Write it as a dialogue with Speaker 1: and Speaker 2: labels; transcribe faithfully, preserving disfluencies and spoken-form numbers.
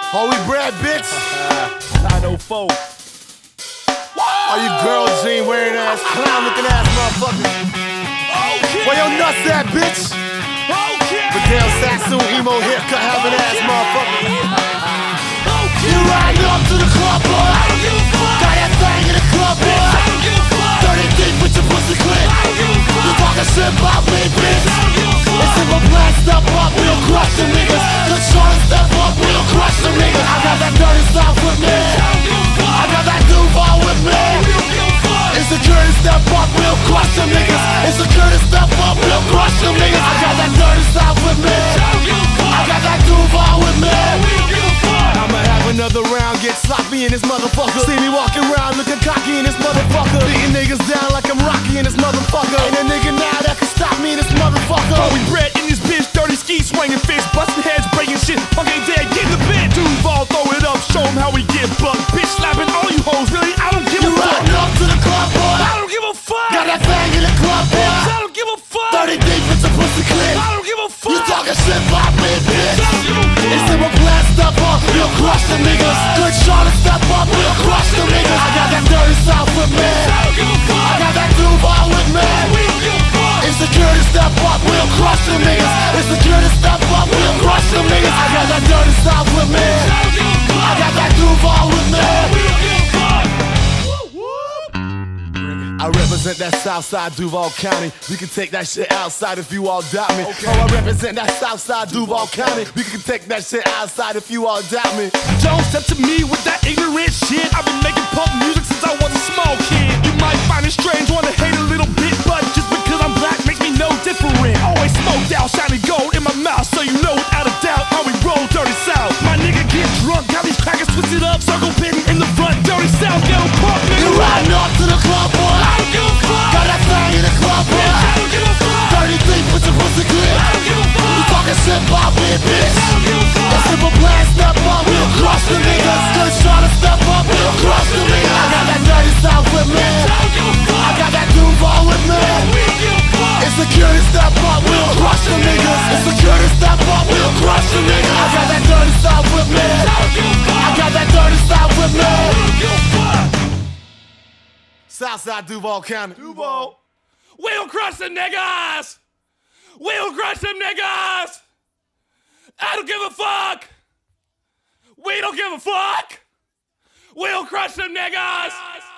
Speaker 1: Holy bread, bitch.
Speaker 2: nine oh four.
Speaker 1: All you girl jean wearing ass, clown looking ass motherfuckers.
Speaker 2: Okay.
Speaker 1: Where your nuts at, bitch?
Speaker 2: Okay.
Speaker 1: Miguel Sassoon, emo haircut having ass motherfucker.
Speaker 2: Okay.
Speaker 1: You riding up to the club, boy.
Speaker 2: I don't give a fuck.
Speaker 1: Got that thing in the club, boy.
Speaker 2: I don't give a fuck.
Speaker 1: Dirty deep with your pussy clip.
Speaker 2: I don't give a fuck.
Speaker 1: You talking shit about me, bitch.
Speaker 2: I don't give a fuck.
Speaker 1: It's simple plan, step up, we'll crush them niggas. Good short, step up, we'll crush them niggas. I got that dirty stuff with me.
Speaker 2: I don't give a fuck.
Speaker 1: I got that Duval with me.
Speaker 2: I don't give a fuck.
Speaker 1: Insecurity, step up, we'll crush them niggas. Insecurity, step up, we'll crush them niggas. I got that dirty stuff with me.
Speaker 2: I don't give a fuck.
Speaker 1: I got that Duval with me.
Speaker 2: We don't give a fuck.
Speaker 1: I'ma have another round, get sloppy in this motherfucker. See me walking around looking cocky in this motherfucker. Beating niggas down like I'm Rocky in this motherfucker. Ain't a nigga now that can stop me in this motherfucker.
Speaker 2: Oh, we bred in this bitch, dirty ski swinging fists, busting heads, breaking shit. Punk ain't dead, get in the bed. Duval, throw it up, show 'em how we get bucked. Bitch slapping all you hoes, really? I don't give
Speaker 1: You
Speaker 2: a fuck.
Speaker 1: riding up to the club, boy.
Speaker 2: I don't give a fuck.
Speaker 1: Got that thing in the club, boy.
Speaker 2: I don't give a fuck.
Speaker 1: Thirty deep with your pussy clip.
Speaker 2: I don't give a fuck.
Speaker 1: You talking shit about me, bitch.
Speaker 2: I don't give a fuck.
Speaker 1: It's simple plan, step up, we'll crush them niggas. Good shot and step up, we'll crush them niggas. I got that dirty south with me.
Speaker 2: I don't give a fuck.
Speaker 1: I got that Duval with me.
Speaker 2: We don't give a fuck.
Speaker 1: Insecurity, step up, we'll crush them niggas. Insecurity, step up, we'll crush them niggas. I got that dirty south with me.
Speaker 2: I don't give a fuck.
Speaker 1: I got that Duval with me.
Speaker 2: We don't give a fuck.
Speaker 1: I represent that Southside Duval County. We can take that shit outside if you all doubt me.
Speaker 2: Okay.
Speaker 1: Oh, I represent that Southside Duval County. We can take that shit outside if you all doubt me.
Speaker 2: Don't step to me with that ignorant shit. I've been making punk music since I was a small kid. You might find it strange, wanna hate a little bit, but just because I'm black makes me no different. Always smoked out, shiny gold in my mouth, so you know without a doubt how we roll dirty south. My nigga get drunk, got these crackers twisted up, circle pitting in the front, dirty south, ghetto punk nigga.
Speaker 1: You riding up to the club, boy.
Speaker 2: I don't give a fuck.
Speaker 1: Got that thing in the club, boy.
Speaker 2: I don't give a fuck.
Speaker 1: Dirty deep with your pussy clip.
Speaker 2: I don't give a fuck.
Speaker 1: You talking shit about me, bitch.
Speaker 2: I don't give a fuck.
Speaker 1: It's simple plan, step up, we'll crush the niggas. Good shot and step up, we'll crush the niggas. I got that dirty south with me.
Speaker 2: I don't give a fuck.
Speaker 1: I got that Duval with me.
Speaker 2: We don't give a fuck.
Speaker 1: Insecurity, step up, we'll crush the niggas. Insecurity, step up, we'll crush the niggas. I got that dirty south with me.
Speaker 2: I don't give a fuck.
Speaker 1: I got that dirty south with me.
Speaker 2: We don't give a fuck.
Speaker 1: Southside Duval County.
Speaker 2: Duval. We'll crush them niggas! We'll crush them niggas! I don't give a fuck! We don't give a fuck! We'll crush them niggas!